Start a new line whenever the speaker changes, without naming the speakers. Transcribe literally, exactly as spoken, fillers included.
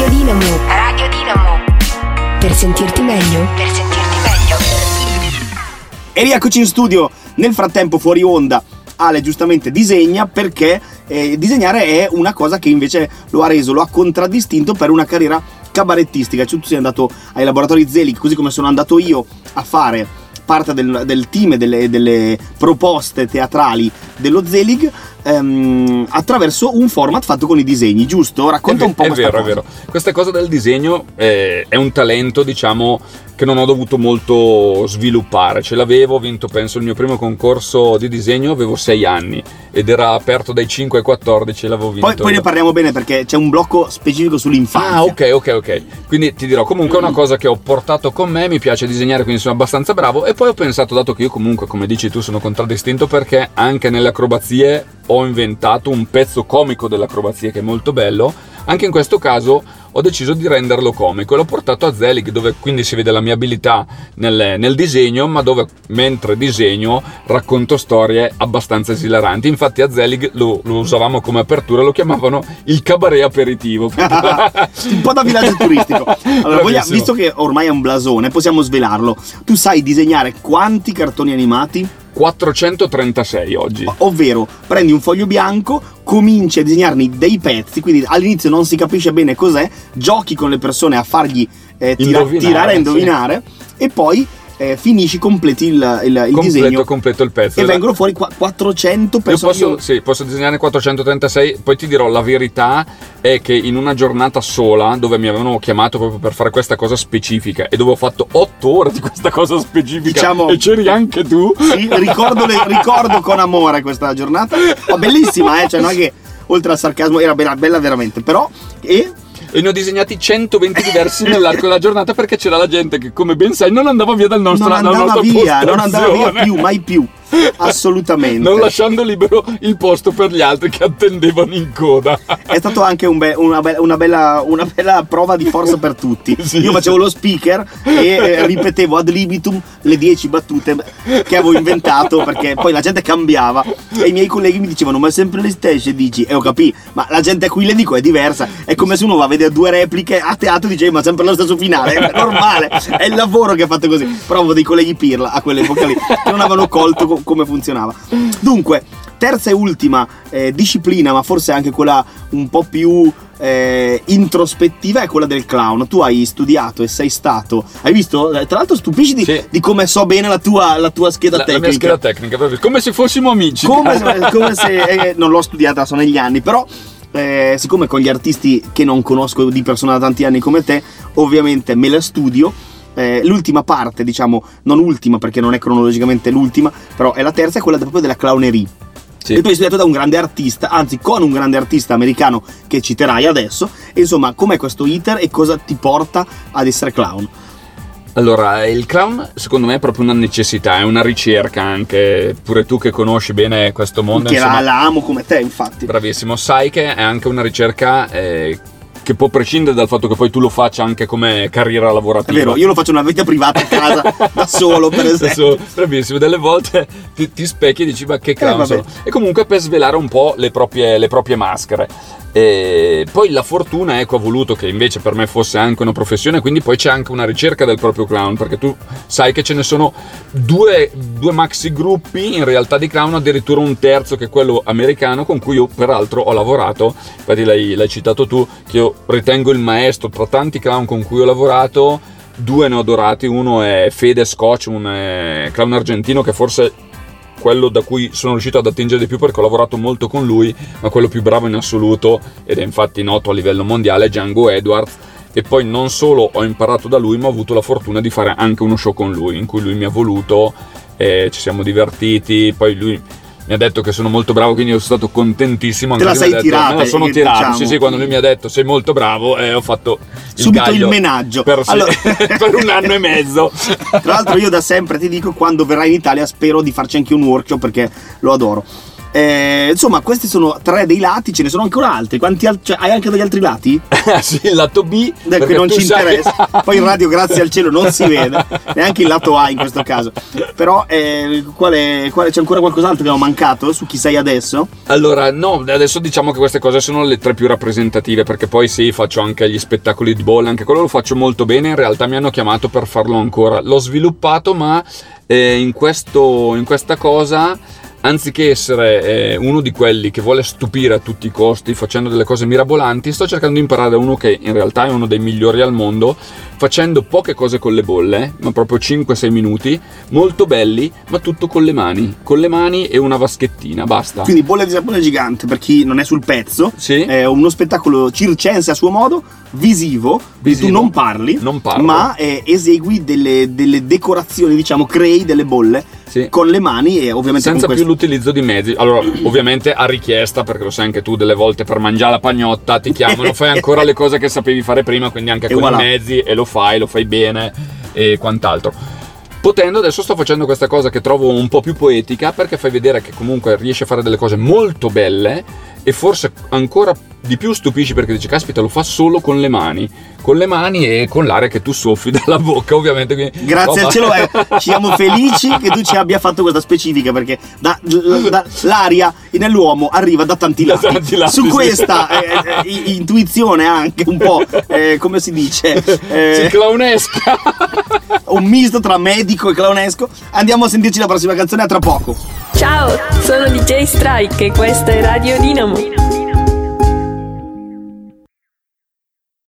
Radio Dinamo. Radio Dinamo. Per sentirti meglio. Per sentirti meglio.
E rieccoci in studio. Nel frattempo, fuori onda, Ale giustamente disegna, perché eh, disegnare è una cosa che invece lo ha reso, lo ha contraddistinto per una carriera cabarettistica. Cioè, tu sei andato ai laboratori Zelig, così come sono andato io a fare parte del, del team e delle, delle proposte teatrali dello Zelig, ehm, attraverso un format fatto con i disegni, giusto? Racconta
è,
un po'
è
questa
vero,
cosa.
È vero, questa cosa del disegno è, è un talento, diciamo, che non ho dovuto molto sviluppare. Ce l'avevo, ho vinto penso il mio primo concorso di disegno, avevo sei anni ed era aperto dai cinque ai quattordici e l'avevo vinto.
Poi, poi ne parliamo bene, perché c'è un blocco specifico sull'infanzia.
Ah, ok, ok, ok. Quindi ti dirò, comunque è una cosa che ho portato con me, mi piace disegnare, quindi sono abbastanza bravo. E poi ho pensato, dato che io comunque, come dici tu, sono contraddistinto, perché anche nelle acrobazie ho inventato un pezzo comico dell'acrobazia che è molto bello, anche in questo caso ho deciso di renderlo comico e l'ho portato a Zelig, dove quindi si vede la mia abilità nel, nel disegno, ma dove mentre disegno racconto storie abbastanza esilaranti. Infatti a Zelig lo, lo usavamo come apertura, lo chiamavano il cabaret aperitivo.
Un po' da villaggio turistico. Allora, vogliamo, visto che ormai è un blasone, possiamo svelarlo. Tu sai disegnare quanti cartoni animati?
quattrocentotrentasei oggi.
Ovvero, prendi un foglio bianco, cominci a disegnarne dei pezzi, quindi all'inizio non si capisce bene cos'è, giochi con le persone a fargli eh, tira,
Indovinare,
tirare e indovinare, sì. E poi eh, finisci, completi il, il, il
completo,
disegno.
Completo il pezzo.
E vengono fuori qu- quattrocento persone.
Io posso, sì, posso disegnare quattrocentotrentasei, poi ti dirò, la verità è che in una giornata sola, dove mi avevano chiamato proprio per fare questa cosa specifica e dove ho fatto otto ore di questa cosa specifica, diciamo, e c'eri anche tu.
Sì, ricordo, le, ricordo con amore questa giornata. Oh, bellissima, eh? Cioè, non è che oltre al sarcasmo era bella, bella veramente, però... E...
E ne ho disegnati centoventi diversi nell'arco della giornata, perché c'era la gente che, come ben sai, non andava via dal nostro
non andava via, non andava via più, mai più. Assolutamente.
Non lasciando libero il posto per gli altri che attendevano in coda.
È stato anche un be- una, be- una, bella, una bella prova di forza per tutti. Sì. Io facevo lo speaker e eh, ripetevo ad libitum le dieci battute che avevo inventato, perché poi la gente cambiava e i miei colleghi mi dicevano: ma è sempre le stesse, dici? E ho capito, ma la gente a cui le dico è diversa. È come se uno va a vedere due repliche a teatro e dice: ma sempre lo stesso finale. È normale, è il lavoro che ha fatto così. Però avevo dei colleghi pirla a quell'epoca lì che non avevano colto co- come funzionava. Dunque, terza e ultima eh, disciplina, ma forse anche quella un po' più eh, introspettiva, è quella del clown. Tu hai studiato e sei stato, hai visto? Tra l'altro stupisci di,
sì.
di come so bene la tua, la tua scheda
la,
tecnica.
La mia scheda tecnica, proprio come se fossimo amici.
Come se, come se eh, non l'ho studiata, sono negli anni, però eh, siccome con gli artisti che non conosco di persona da tanti anni come te, ovviamente me la studio. Eh, l'ultima parte, diciamo, non ultima perché non è cronologicamente l'ultima, però è la terza, è quella proprio della clownerie. Sì. E tu hai studiato da un grande artista, anzi con un grande artista americano che citerai adesso. E insomma, com'è questo iter e cosa ti porta ad essere clown?
Allora, il clown secondo me è proprio una necessità, è una ricerca anche, pure tu che conosci bene questo mondo.
Che
insomma,
la amo come te, infatti.
Bravissimo, sai che è anche una ricerca eh, che può prescindere dal fatto che poi tu lo faccia anche come carriera lavorativa.
È vero, io lo faccio una vita privata a casa da solo, per esempio.
Adesso, bravissimo, delle volte ti, ti specchi e dici: ma che clown
eh,
sono? E comunque per svelare un po' le proprie, le proprie maschere. E poi la fortuna, ecco, ha voluto che invece per me fosse anche una professione, quindi poi c'è anche una ricerca del proprio clown, perché tu sai che ce ne sono due, due maxi gruppi in realtà di clown, addirittura un terzo che è quello americano, con cui io peraltro ho lavorato. Infatti l'hai, l'hai citato tu, che io ritengo il maestro tra tanti clown con cui ho lavorato. Due ne ho adorati, uno è Fede Scotch, un eh, clown argentino che forse quello da cui sono riuscito ad attingere di più, perché ho lavorato molto con lui, ma quello più bravo in assoluto, ed è infatti noto a livello mondiale, è Django Edwards. E poi non solo ho imparato da lui, ma ho avuto la fortuna di fare anche uno show con lui, in cui lui mi ha voluto, e ci siamo divertiti. Poi lui mi ha detto che sono molto bravo, quindi io sono stato contentissimo. Anche
te la sei
detto,
tirata,
me la sono tirato,
diciamo.
sì sì, quando lui mi ha detto sei molto bravo, e eh, ho fatto il
subito
gaglio
il menaggio
per,
allora...
per un anno e mezzo.
Tra l'altro io da sempre ti dico, quando verrai in Italia spero di farci anche un workshop, perché lo adoro. Eh, insomma, questi sono tre dei lati, ce ne sono ancora altri. Quanti al- cioè, hai anche degli altri lati?
Sì, il lato B
Che non ci
sai...
interessa. Poi in radio, grazie al cielo, non si vede neanche il lato A in questo caso. Però eh, quale, quale, c'è ancora qualcos'altro che ho mancato su chi sei adesso?
Allora, no, adesso diciamo che queste cose sono le tre più rappresentative, perché poi sì, faccio anche gli spettacoli di bolla, anche quello lo faccio molto bene. In realtà mi hanno chiamato per farlo ancora. L'ho sviluppato, ma eh, in, questo, in questa cosa, anziché essere eh, uno di quelli che vuole stupire a tutti i costi facendo delle cose mirabolanti, sto cercando di imparare da uno che in realtà è uno dei migliori al mondo, facendo poche cose con le bolle, ma proprio cinque sei minuti, molto belli, ma tutto con le mani, con le mani e una vaschettina, basta.
Quindi Bolle di sapone gigante, per chi non è sul pezzo,
Sì.
è uno spettacolo circense a suo modo, visivo,
Visivo.
tu non parli,
Non parlo.
ma eh, esegui delle, delle decorazioni, diciamo, crei delle bolle
Sì.
con le mani e ovviamente
Senza
con
più
questo.
l'utilizzo di mezzi. Allora, ovviamente a richiesta, perché lo sai anche tu, delle volte per mangiare la pagnotta ti chiamano, fai ancora le cose che sapevi fare prima, quindi anche
E
con
voilà.
i mezzi, e lo fai, lo fai bene e quant'altro. Potendo, adesso sto facendo questa cosa che trovo un po' più poetica, perché fai vedere che comunque riesci a fare delle cose molto belle e forse ancora di più stupisci, perché dici caspita, lo fa solo con le mani, con le mani e con l'aria che tu soffi dalla bocca, ovviamente. Quindi,
Grazie
roba-
al cielo, eh, siamo felici che tu ci abbia fatto questa specifica, perché da, da- l'aria nell'uomo arriva da tanti
Da
lati.
tanti lati,
Su
sì.
questa eh, eh, i- intuizione anche un po', eh, come si dice, eh,
Sì, clownesca.
un misto tra medico e clownesco. Andiamo a sentirci la prossima canzone, a tra poco.
Ciao, sono D J Strike e questa è Radio Dinamo.